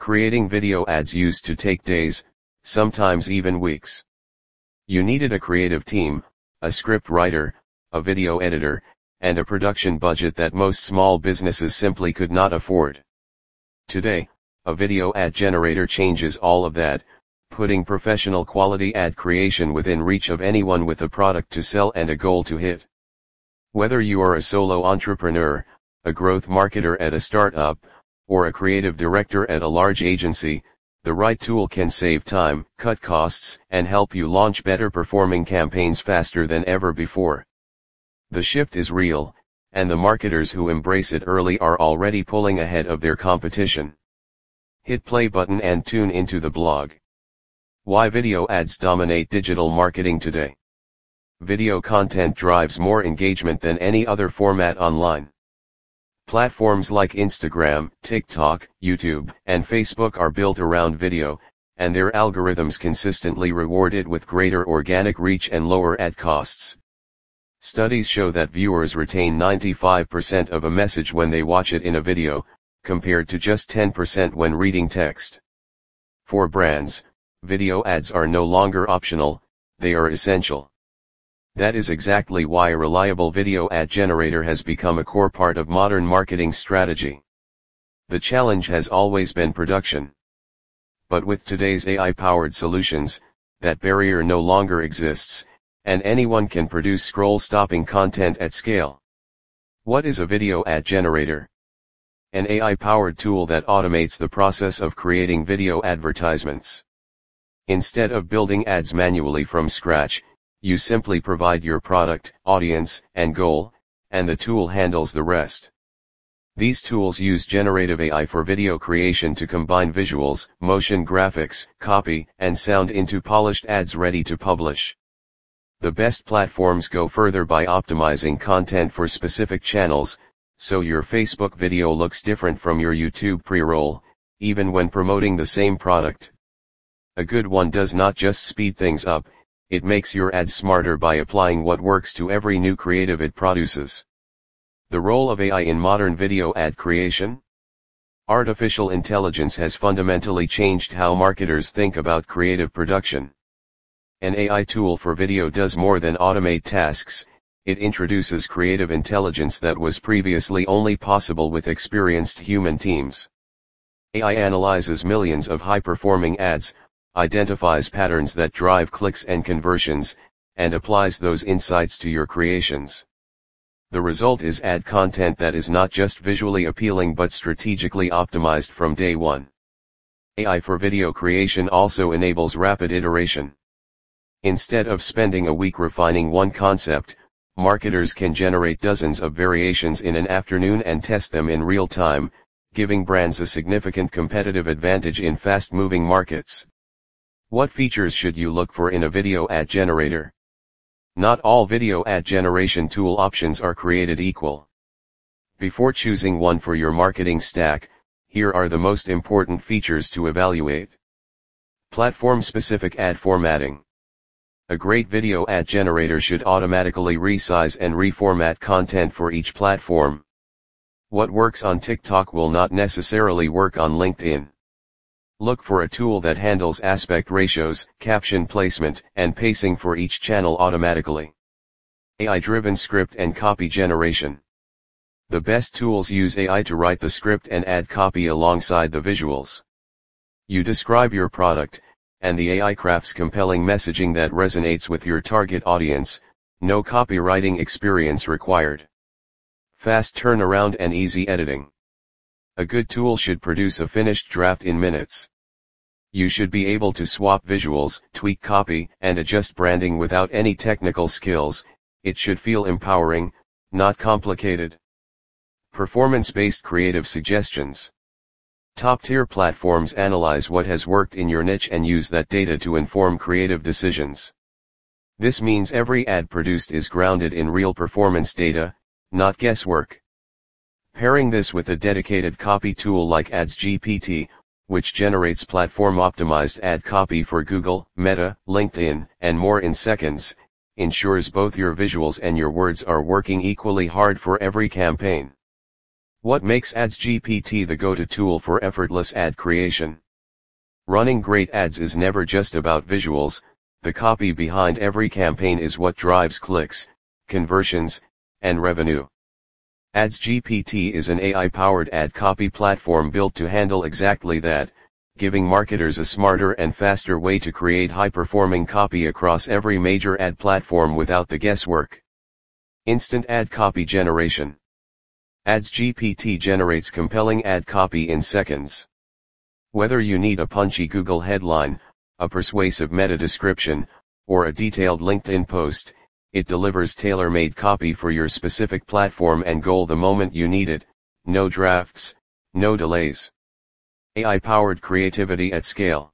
Creating video ads used to take days, sometimes even weeks. You needed a creative team, a script writer, a video editor, and a production budget that most small businesses simply could not afford. Today, a video ad generator changes all of that, putting professional quality ad creation within reach of anyone with a product to sell and a goal to hit. Whether you are a solo entrepreneur, a growth marketer at a startup, or a creative director at a large agency, the right tool can save time, cut costs, and help you launch better performing campaigns faster than ever before. The shift is real, and the marketers who embrace it early are already pulling ahead of their competition. Hit play button and tune into the blog. Why video ads dominate digital marketing today. Video content drives more engagement than any other format online. Platforms like Instagram, TikTok, YouTube, and Facebook are built around video, and their algorithms consistently reward it with greater organic reach and lower ad costs. Studies show that viewers retain 95% of a message when they watch it in a video, compared to just 10% when reading text. For brands, video ads are no longer optional, they are essential. That is exactly why a reliable video ad generator has become a core part of modern marketing strategy. The challenge has always been production. But with today's AI-powered solutions, that barrier no longer exists, and anyone can produce scroll-stopping content at scale. What is a video ad generator? An AI-powered tool that automates the process of creating video advertisements. Instead of building ads manually from scratch, you simply provide your product, audience, and goal, and the tool handles the rest. These tools use generative AI for video creation to combine visuals, motion graphics, copy, and sound into polished ads ready to publish. The best platforms go further by optimizing content for specific channels, so your Facebook video looks different from your YouTube pre-roll, even when promoting the same product. A good one does not just speed things up, it makes your ads smarter by applying what works to every new creative it produces. The role of AI in modern video ad creation? Artificial intelligence has fundamentally changed how marketers think about creative production. An AI tool for video does more than automate tasks, it introduces creative intelligence that was previously only possible with experienced human teams. AI analyzes millions of high-performing ads, identifies patterns that drive clicks and conversions, and applies those insights to your creations. The result is ad content that is not just visually appealing but strategically optimized from day one. AI for video creation also enables rapid iteration. Instead of spending a week refining one concept, marketers can generate dozens of variations in an afternoon and test them in real time, giving brands a significant competitive advantage in fast-moving markets. What features should you look for in a video ad generator? Not all video ad generation tool options are created equal. Before choosing one for your marketing stack, here are the most important features to evaluate. Platform-specific ad formatting. A great video ad generator should automatically resize and reformat content for each platform. What works on TikTok will not necessarily work on LinkedIn. Look for a tool that handles aspect ratios, caption placement, and pacing for each channel automatically. AI-driven script and copy generation. The best tools use AI to write the script and add copy alongside the visuals. You describe your product, and the AI crafts compelling messaging that resonates with your target audience, no copywriting experience required. Fast turnaround and easy editing. A good tool should produce a finished draft in minutes. You should be able to swap visuals, tweak copy, and adjust branding without any technical skills. It should feel empowering, not complicated. Performance-based creative suggestions. Top-tier platforms analyze what has worked in your niche and use that data to inform creative decisions. This means every ad produced is grounded in real performance data, not guesswork. Pairing this with a dedicated copy tool like AdsGPT, which generates platform-optimized ad copy for Google, Meta, LinkedIn, and more in seconds, ensures both your visuals and your words are working equally hard for every campaign. What makes AdsGPT the go-to tool for effortless ad creation? Running great ads is never just about visuals, the copy behind every campaign is what drives clicks, conversions, and revenue. AdsGPT is an AI-powered ad copy platform built to handle exactly that, giving marketers a smarter and faster way to create high-performing copy across every major ad platform without the guesswork. Instant ad copy generation. AdsGPT generates compelling ad copy in seconds. Whether you need a punchy Google headline, a persuasive meta description, or a detailed LinkedIn post, it delivers tailor-made copy for your specific platform and goal the moment you need it, no drafts, no delays. AI-powered creativity at scale.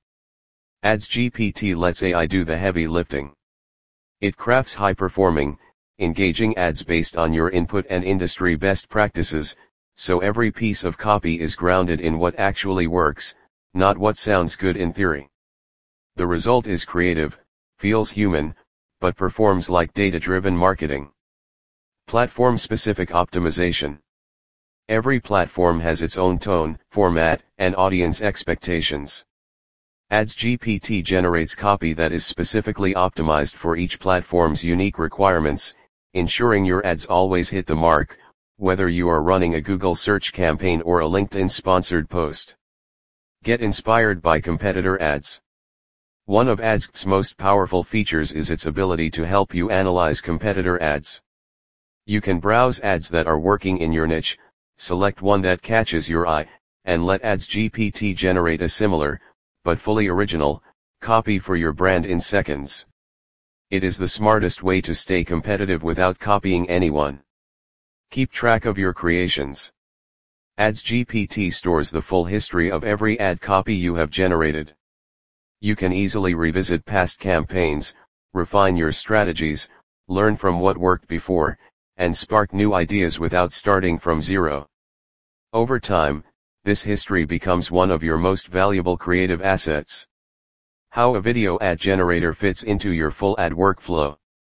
AdsGPT lets AI do the heavy lifting. It crafts high-performing, engaging ads based on your input and industry best practices, so every piece of copy is grounded in what actually works, not what sounds good in theory. The result is creative, feels human, but performs like data-driven marketing. Platform-specific optimization. Every platform has its own tone, format, and audience expectations. AdsGPT generates copy that is specifically optimized for each platform's unique requirements, ensuring your ads always hit the mark, whether you are running a Google search campaign or a LinkedIn sponsored post. Get inspired by competitor ads. One of AdsGPT's most powerful features is its ability to help you analyze competitor ads. You can browse ads that are working in your niche, select one that catches your eye, and let AdsGPT generate a similar, but fully original, copy for your brand in seconds. It is the smartest way to stay competitive without copying anyone. Keep track of your creations. AdsGPT stores the full history of every ad copy you have generated. You can easily revisit past campaigns, refine your strategies, learn from what worked before, and spark new ideas without starting from zero. Over time, this history becomes one of your most valuable creative assets. How a video ad generator fits into your full ad workflow.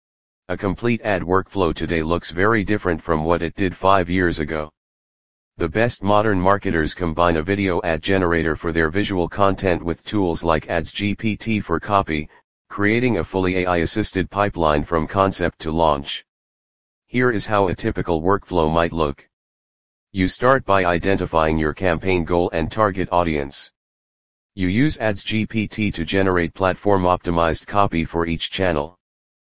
A complete ad workflow today looks very different from what it did 5 years ago. The best modern marketers combine a video ad generator for their visual content with tools like AdsGPT for copy, creating a fully AI-assisted pipeline from concept to launch. Here is how a typical workflow might look. You start by identifying your campaign goal and target audience. You use AdsGPT to generate platform-optimized copy for each channel.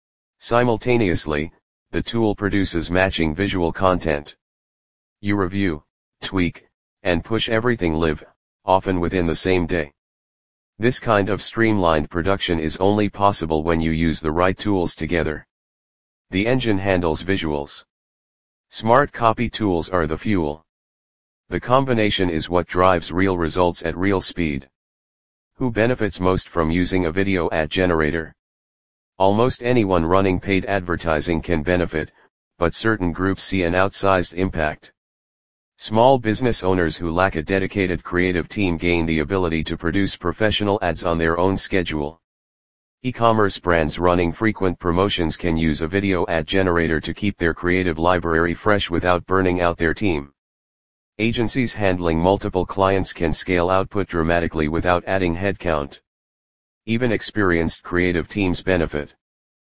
Simultaneously, the tool produces matching visual content. You review, tweak, and push everything live, often within the same day. This kind of streamlined production is only possible when you use the right tools together. The engine handles visuals. Smart copy tools are the fuel. The combination is what drives real results at real speed. Who benefits most from using a video ad generator? Almost anyone running paid advertising can benefit, but certain groups see an outsized impact. Small business owners who lack a dedicated creative team gain the ability to produce professional ads on their own schedule. E-commerce brands running frequent promotions can use a video ad generator to keep their creative library fresh without burning out their team. Agencies handling multiple clients can scale output dramatically without adding headcount. Even experienced creative teams benefit.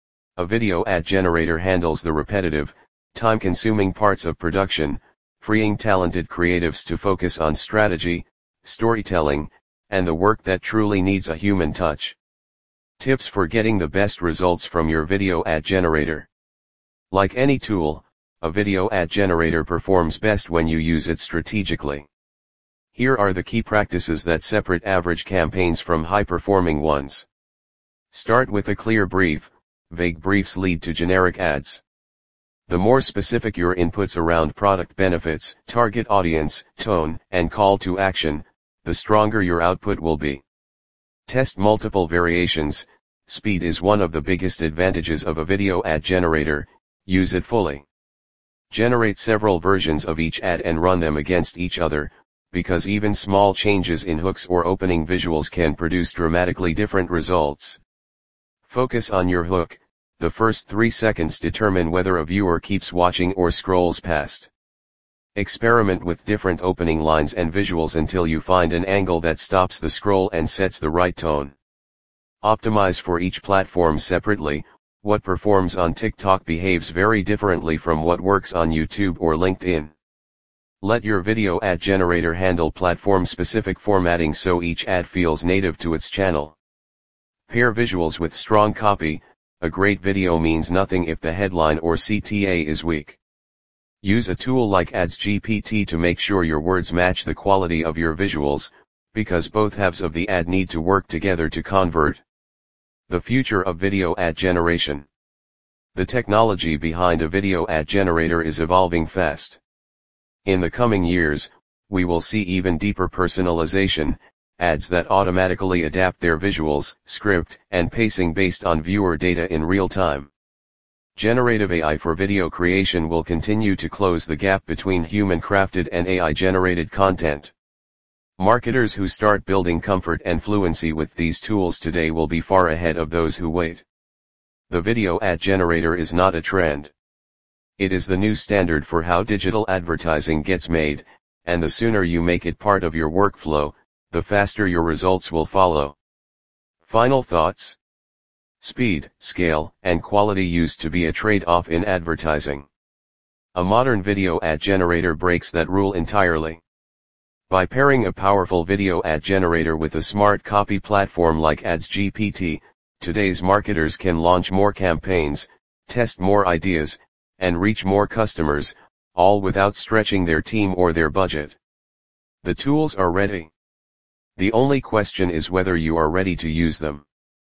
A video ad generator handles the repetitive, time-consuming parts of production, freeing talented creatives to focus on strategy, storytelling, and the work that truly needs a human touch. Tips for getting the best results from your video ad generator. Like any tool, a video ad generator performs best when you use it strategically. Here are the key practices that separate average campaigns from high-performing ones. Start with a clear brief. Vague briefs lead to generic ads. The more specific your inputs around product benefits, target audience, tone, and call to action, the stronger your output will be. Test multiple variations. Speed is one of the biggest advantages of a video ad generator. Use it fully. Generate several versions of each ad and run them against each other, because even small changes in hooks or opening visuals can produce dramatically different results. Focus on your hook. The first 3 seconds determine whether a viewer keeps watching or scrolls past. Experiment with different opening lines and visuals until you find an angle that stops the scroll and sets the right tone. Optimize for each platform separately. What performs on TikTok behaves very differently from what works on YouTube or LinkedIn. Let your video ad generator handle platform-specific formatting so each ad feels native to its channel. Pair visuals with strong copy. A great video means nothing if the headline or CTA is weak. Use a tool like AdsGPT to make sure your words match the quality of your visuals, because both halves of the ad need to work together to convert. The future of video ad generation. The technology behind a video ad generator is evolving fast. In the coming years, we will see even deeper personalization, ads that automatically adapt their visuals, script, and pacing based on viewer data in real time. Generative AI for video creation will continue to close the gap between human-crafted and AI-generated content. Marketers who start building comfort and fluency with these tools today will be far ahead of those who wait. The video ad generator is not a trend. It is the new standard for how digital advertising gets made, and the sooner you make it part of your workflow, the faster your results will follow. Final thoughts? Speed, scale, and quality used to be a trade-off in advertising. A modern video ad generator breaks that rule entirely. By pairing a powerful video ad generator with a smart copy platform like AdsGPT, today's marketers can launch more campaigns, test more ideas, and reach more customers, all without stretching their team or their budget. The tools are ready. The only question is whether you are ready to use them.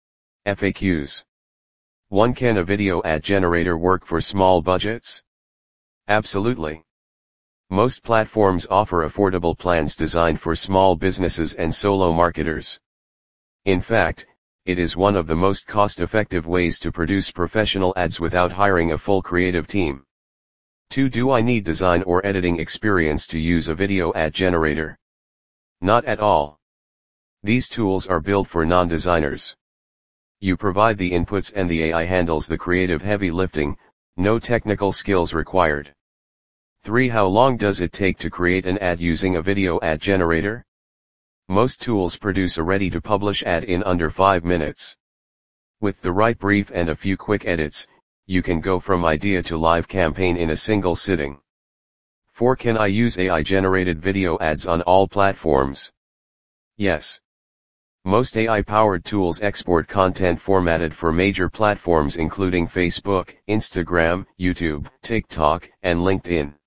FAQs. 1. Can a video ad generator work for small budgets? Absolutely. Most platforms offer affordable plans designed for small businesses and solo marketers. In fact, it is one of the most cost-effective ways to produce professional ads without hiring a full creative team. 2. Do I need design or editing experience to use a video ad generator? Not at all. These tools are built for non-designers. You provide the inputs and the AI handles the creative heavy lifting, no technical skills required. 3. How long does it take to create an ad using a video ad generator? Most tools produce a ready-to-publish ad in under 5 minutes. With the right brief and a few quick edits, you can go from idea to live campaign in a single sitting. 4. Can I use AI-generated video ads on all platforms? Yes. Most AI-powered tools export content formatted for major platforms including Facebook, Instagram, YouTube, TikTok, and LinkedIn.